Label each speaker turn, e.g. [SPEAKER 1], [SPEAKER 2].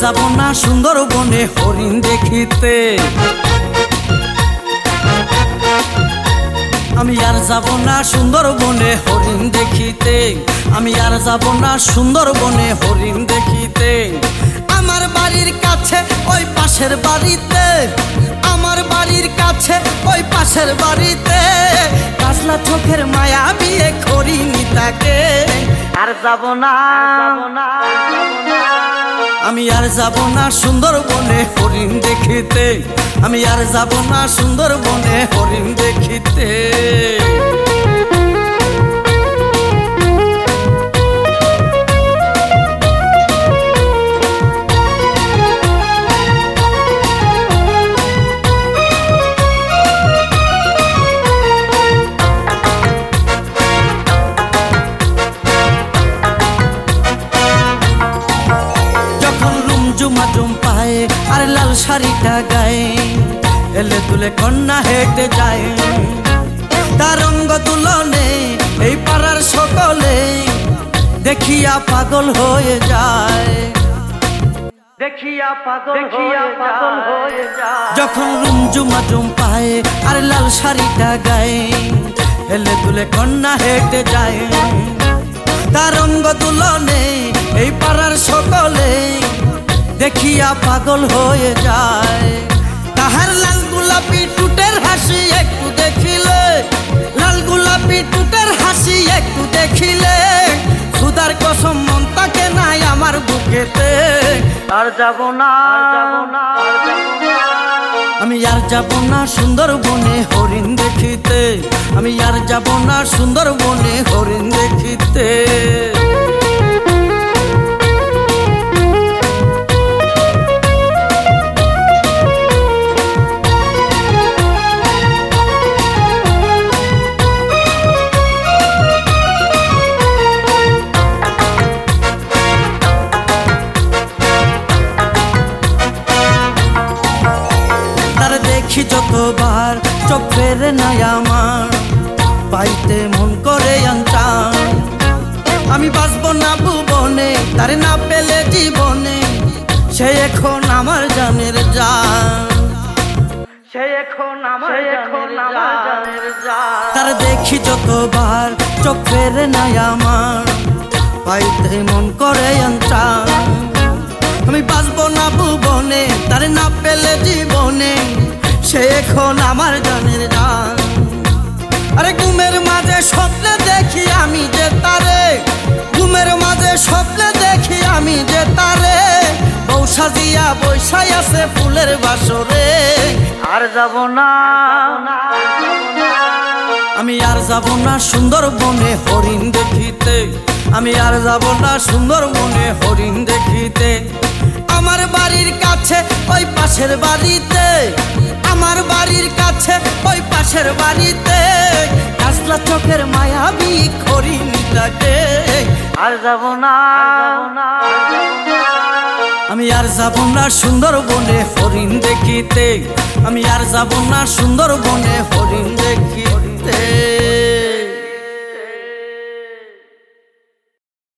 [SPEAKER 1] যাব না সুন্দরবনে হরিণ দেখিতে, আমি আর যাব না সুন্দরবনে হরিণ দেখিতে, আমি আর যাব না সুন্দরবনে হরিণ দেখিতে। আমার বাড়ির কাছে ওই পাশের বাড়িতে, আমার বাড়ির কাছে ওই পাশের বাড়িতে কাজলা চোখের মায়া বিয়ে করিনি তাকে। আর যাব না, আমি আর যাব না সুন্দরবনে হরিণ দেখিতে, আমি আর যাব না সুন্দরবনে হরিণ দেখিতে। পায়ে আর লাল শাড়িটা গায়ে এলে তুলে কন্যা হেঁটে যায়, তার রঙ্গ তুলনে এই পাড়ার সকলে দেখিয়া পাগল হয়ে যায়, দেখিয়া পাগল হয়ে যায়। যখন রুমঝুমাঝুম পায়ে আর লাল শাড়িটা গায়ে এলে তুলে কন্যা হেঁটে যায়, তার রঙ্গ তুলনে এই পাড়ার সকলে দেখিয়া পাগল হয়ে যায়। তাহার লাল গোলাপি টুটের হাসি একটু দেখিলে, লাল গোলাপি টুটের হাসি একটু দেখিলে খুদার কসম মন তাকে নাই আমার বুকেতে। আর যাব না, আমি আর যাব না সুন্দরবনে হরিণ দেখিতে, আমি আর যাব না সুন্দরবনে হরিণ দেখিতে। দেখি যতবার চোখ ফেরে নাই আমার, পাইতে মন করে আনচান। আমি বাঁচবো না ভুবনে তারে না পেলে জীবনে, সে এখন আমার জানের জান, সে এখন আমার জানের জান। তার দেখি যতবার চোখ ফেরে নাই আমার, পাইতে মন করে আনচান। আমি বাঁচবো না ভুবনে তারে না পেলে জীবনে, সে এখন আমার জানের জান। আরে ঘুমের মাঝে স্বপ্নে দেখি আমি যে তারে, ঘুমের মাঝে স্বপ্নে দেখি আমি যে তারে বউ সাজিয়া বৈশাই আছে ফুলের বাসরে। আর যাব না, আমি আর যাব না সুন্দরবনে হরিণ দেখিতে, আমি আর যাব না সুন্দরবনে হরিণ দেখিতে। আমার বাড়ির কাছে ওই পাশের বাড়িতে, আমার বাড়ির কাছে ওই পাশের বাড়িতে কাজলা চোখের মায়াবী হরিণ তাকে। আর যাব না, আমি আর যাব না সুন্দরবনে হরিণ দেখিতে, আমি আর যাব না সুন্দরবনে হরিণ দেখি।